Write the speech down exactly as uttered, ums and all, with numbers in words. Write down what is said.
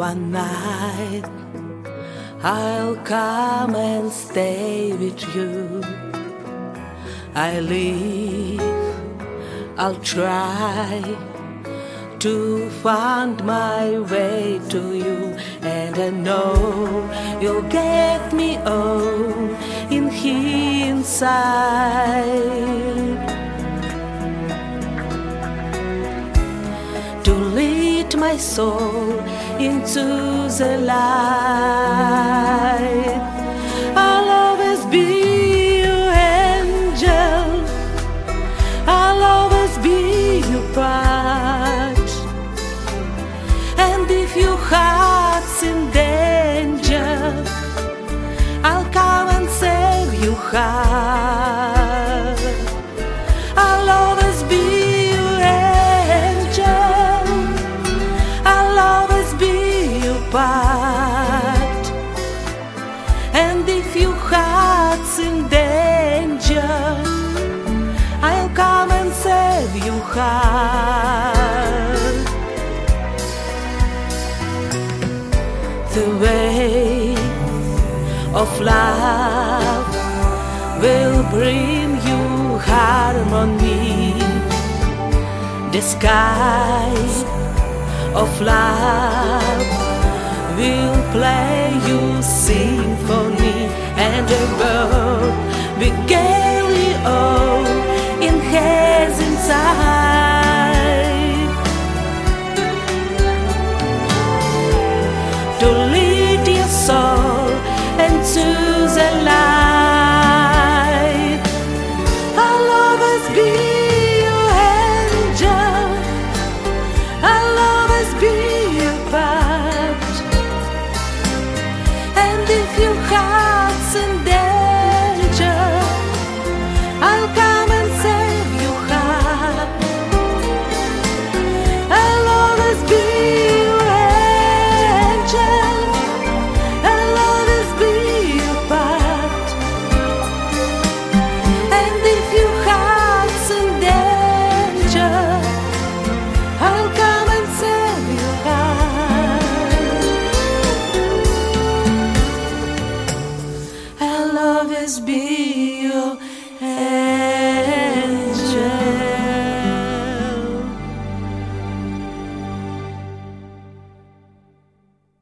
One night I'll come and stay with you. I live, I'll try to find my way to you, and I know you'll get me all in inside. To lead my soul into the light, I'll always be your angel, I'll always be your part. And if your heart's in danger, I'll come and save your heart. I'll always be your angel, I'll always be your part. And if your heart's in danger, I'll come and save your heart. The way of love will bring you harmony. The sky of love will play you symphony, and the world begins